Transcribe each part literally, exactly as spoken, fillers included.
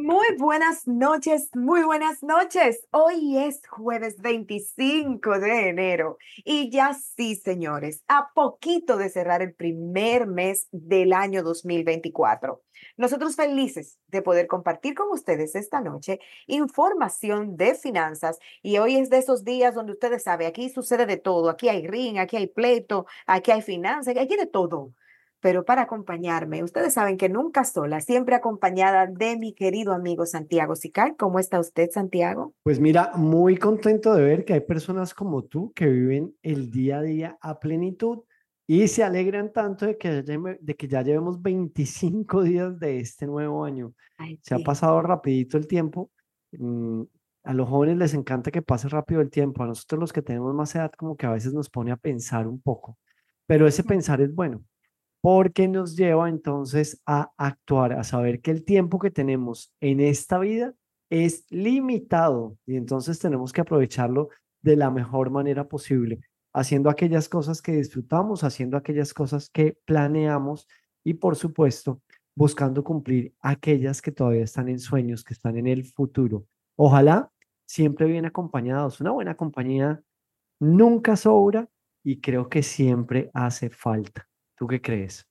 Muy buenas noches, muy buenas noches. Hoy es jueves veinticinco de enero y ya sí, señores, a poquito de cerrar el primer mes del año dos mil veinticuatro. Nosotros felices de poder compartir con ustedes esta noche información de finanzas y hoy es de esos días donde ustedes saben, aquí sucede de todo, aquí hay ring, aquí hay pleito, aquí hay finanzas, aquí hay de todo. Pero para acompañarme, ustedes saben que nunca sola, siempre acompañada de mi querido amigo Santiago Sicar. ¿Cómo está usted, Santiago? Pues mira, muy contento de ver que hay personas como tú que viven el día a día a plenitud y se alegran tanto de que, ya lleve- de que ya llevemos veinticinco días de este nuevo año. Ay, Se ha sí. pasado rapidito el tiempo. mm, A los jóvenes les encanta que pase rápido el tiempo. A nosotros los que tenemos más edad como que a veces nos pone a pensar un poco. Pero ese pensar es bueno porque nos lleva entonces a actuar, a saber que el tiempo que tenemos en esta vida es limitado y entonces tenemos que aprovecharlo de la mejor manera posible, haciendo aquellas cosas que disfrutamos, haciendo aquellas cosas que planeamos y por supuesto buscando cumplir aquellas que todavía están en sueños, que están en el futuro. Ojalá siempre bien acompañados. Una buena compañía nunca sobra y creo que siempre hace falta. ¿Tú qué crees?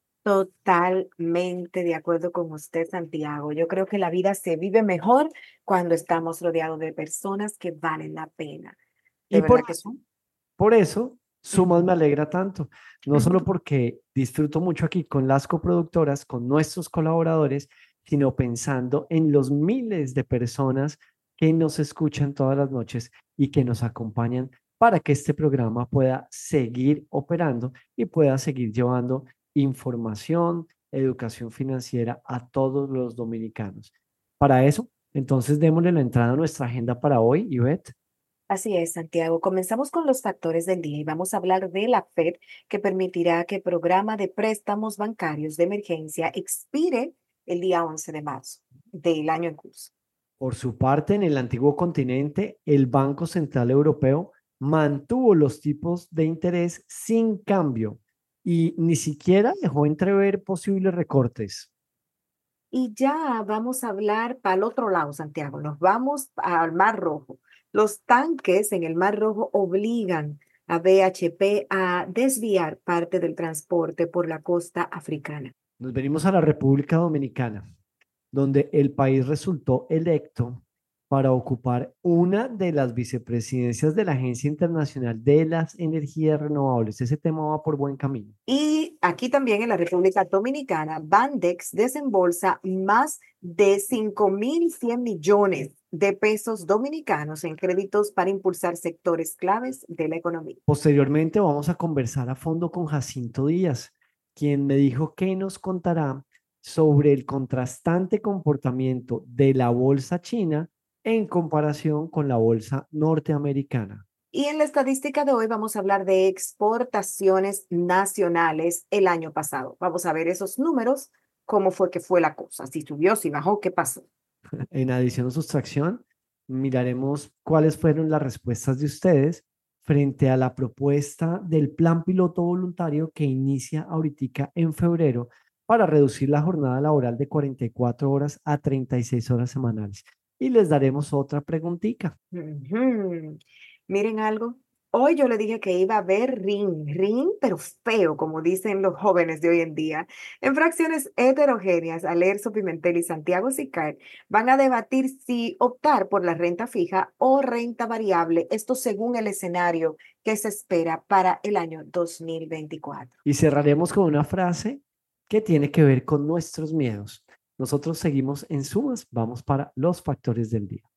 Totalmente de acuerdo con usted, Santiago. Yo creo que la vida se vive mejor cuando estamos rodeados de personas que valen la pena. De Y por verdad que eso, sí. por eso, Sumas Ujú, me alegra tanto, no solo ujú. porque disfruto mucho aquí con las coproductoras, con nuestros colaboradores, sino pensando en los miles de personas que nos escuchan todas las noches y que nos acompañan para que este programa pueda seguir operando y pueda seguir llevando información, educación financiera a todos los dominicanos. Para eso, entonces démosle la entrada a nuestra agenda para hoy, Ivette. Así es, Santiago. Comenzamos con los factores del día y vamos a hablar de la F E D, que permitirá que el programa de préstamos bancarios de emergencia expire el día once de marzo del año en curso. Por su parte, en el antiguo continente, el Banco Central Europeo mantuvo los tipos de interés sin cambio y ni siquiera dejó entrever posibles recortes. Y ya vamos a hablar para el otro lado, Santiago. Nos vamos al Mar Rojo. Los tanques en el Mar Rojo obligan a B H P a desviar parte del transporte por la costa africana. Nos venimos a la República Dominicana, donde el país resultó electo para ocupar una de las vicepresidencias de la Agencia Internacional de las Energías Renovables. Ese tema va por buen camino. Y aquí también en la República Dominicana, Bandex desembolsa más de cinco mil cien millones de pesos dominicanos en créditos para impulsar sectores claves de la economía. Posteriormente vamos a conversar a fondo con Jacinto Díaz, quien me dijo que nos contará sobre el contrastante comportamiento de la bolsa china en comparación con la bolsa norteamericana. Y en la estadística de hoy vamos a hablar de exportaciones nacionales el año pasado. Vamos a ver esos números, cómo fue que fue la cosa, si subió, si bajó, qué pasó. En adición a sustracción, miraremos cuáles fueron las respuestas de ustedes frente a la propuesta del plan piloto voluntario que inicia ahorita en febrero para reducir la jornada laboral de cuarenta y cuatro horas a treinta y seis horas semanales. Y les daremos otra preguntita. Ujú. Miren algo. Hoy yo le dije que iba a ver ring, ring, pero feo, como dicen los jóvenes de hoy en día. En fracciones heterogéneas, Alerzo Pimentel y Santiago Sicar van a debatir si optar por la renta fija o renta variable, esto según el escenario que se espera para el año dos mil veinticuatro. Y cerraremos con una frase que tiene que ver con nuestros miedos. Nosotros seguimos en sumas, vamos para los factores del día.